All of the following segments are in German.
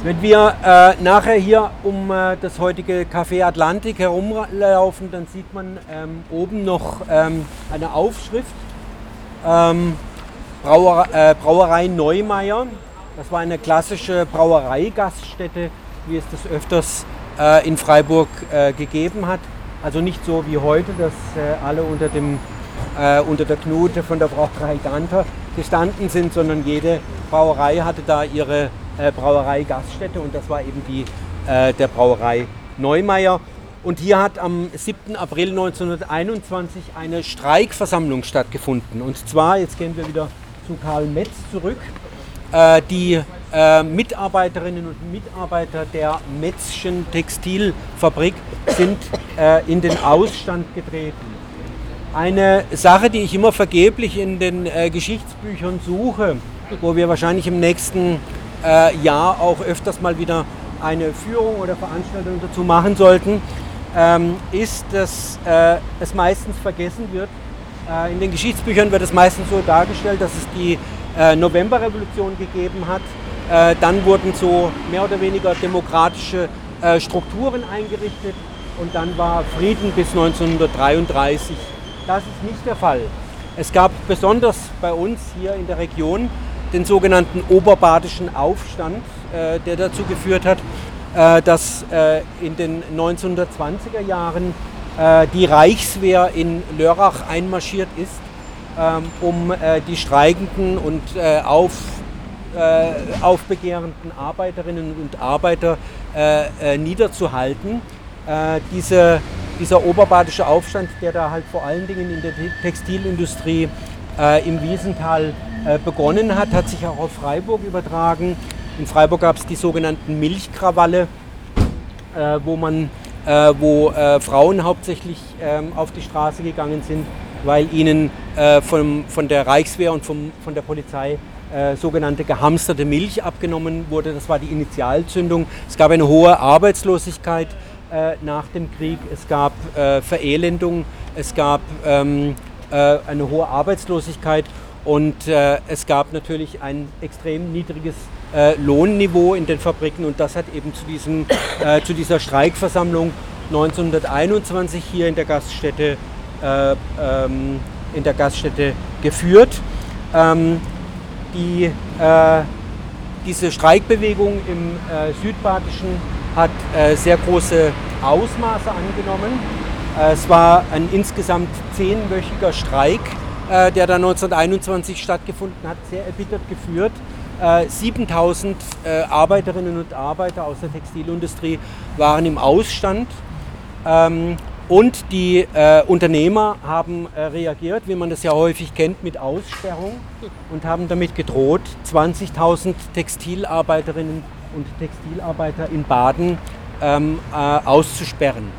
Wenn wir nachher hier um das heutige Café Atlantik herumlaufen, dann sieht man oben noch eine Aufschrift, Brauerei Neumeier. Das war eine klassische Brauereigaststätte, wie es das öfters in Freiburg gegeben hat. Also nicht so wie heute, dass alle unter der Knute von der Brauerei Ganter gestanden sind, sondern jede Brauerei hatte da ihre Brauerei-Gaststätte und das war eben die der Brauerei Neumeier. Und hier hat am 7. April 1921 eine Streikversammlung stattgefunden. Und zwar, jetzt gehen wir wieder zu Karl Metz zurück, die Mitarbeiterinnen und Mitarbeiter der Metzschen Textilfabrik sind in den Ausstand getreten. Eine Sache, die ich immer vergeblich in den Geschichtsbüchern suche, wo wir wahrscheinlich im nächsten Jahr auch öfters mal wieder eine Führung oder Veranstaltung dazu machen sollten, ist, dass es meistens vergessen wird. In den Geschichtsbüchern wird es meistens so dargestellt, dass es die Novemberrevolution gegeben hat. Dann wurden so mehr oder weniger demokratische Strukturen eingerichtet und dann war Frieden bis 1933. Das ist nicht der Fall. Es gab besonders bei uns hier in der Region den sogenannten Oberbadischen Aufstand, der dazu geführt hat, dass in den 1920er Jahren die Reichswehr in Lörrach einmarschiert ist, um die streikenden und aufbegehrenden Arbeiterinnen und Arbeiter niederzuhalten. Dieser Oberbadische Aufstand, der da halt vor allen Dingen in der Textilindustrie im Wiesental begonnen hat, hat sich auch auf Freiburg übertragen. In Freiburg gab es die sogenannten Milchkrawalle, wo Frauen hauptsächlich auf die Straße gegangen sind, weil ihnen von der Reichswehr und von der Polizei sogenannte gehamsterte Milch abgenommen wurde. Das war die Initialzündung. Es gab eine hohe Arbeitslosigkeit nach dem Krieg, es gab Verelendung, es gab eine hohe Arbeitslosigkeit und es gab natürlich ein extrem niedriges Lohnniveau in den Fabriken und das hat eben zu dieser Streikversammlung 1921 hier in der Gaststätte geführt. Diese Streikbewegung im Südbadischen hat sehr große Ausmaße angenommen. Es war ein insgesamt 10-wöchiger Streik, der dann 1921 stattgefunden hat, sehr erbittert geführt. 7000 Arbeiterinnen und Arbeiter aus der Textilindustrie waren im Ausstand. Und die Unternehmer haben reagiert, wie man das ja häufig kennt, mit Aussperrung und haben damit gedroht, 20.000 Textilarbeiterinnen und Textilarbeiter in Baden auszusperren.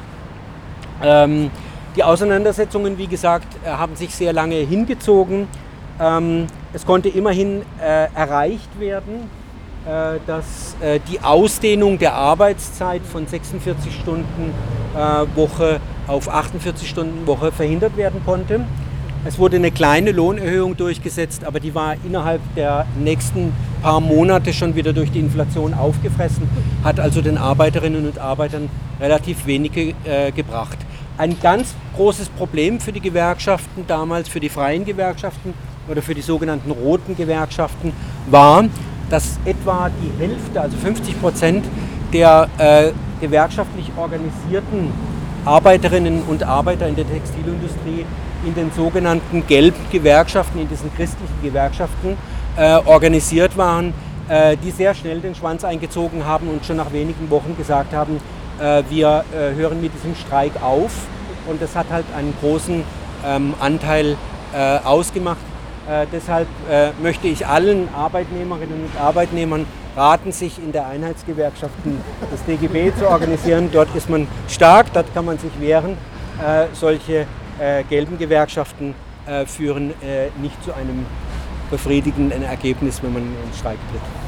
Die Auseinandersetzungen, wie gesagt, haben sich sehr lange hingezogen. Es konnte immerhin erreicht werden, dass die Ausdehnung der Arbeitszeit von 46 Stunden Woche auf 48 Stunden Woche verhindert werden konnte. Es wurde eine kleine Lohnerhöhung durchgesetzt, aber die war innerhalb der nächsten paar Monate schon wieder durch die Inflation aufgefressen, hat also den Arbeiterinnen und Arbeitern relativ wenig gebracht. Ein ganz großes Problem für die Gewerkschaften damals, für die freien Gewerkschaften oder für die sogenannten roten Gewerkschaften war, dass etwa die Hälfte, also 50% der gewerkschaftlich organisierten Arbeiterinnen und Arbeiter in der Textilindustrie in den sogenannten gelben Gewerkschaften, in diesen christlichen Gewerkschaften organisiert waren, die sehr schnell den Schwanz eingezogen haben und schon nach wenigen Wochen gesagt haben, wir hören mit diesem Streik auf. Und das hat halt einen großen Anteil ausgemacht. Deshalb möchte ich allen Arbeitnehmerinnen und Arbeitnehmern raten, sich in der Einheitsgewerkschaften des DGB zu organisieren. Dort ist man stark, dort kann man sich wehren. Solche gelben Gewerkschaften führen nicht zu einem befriedigenden Ergebnis, wenn man in den Streik tritt.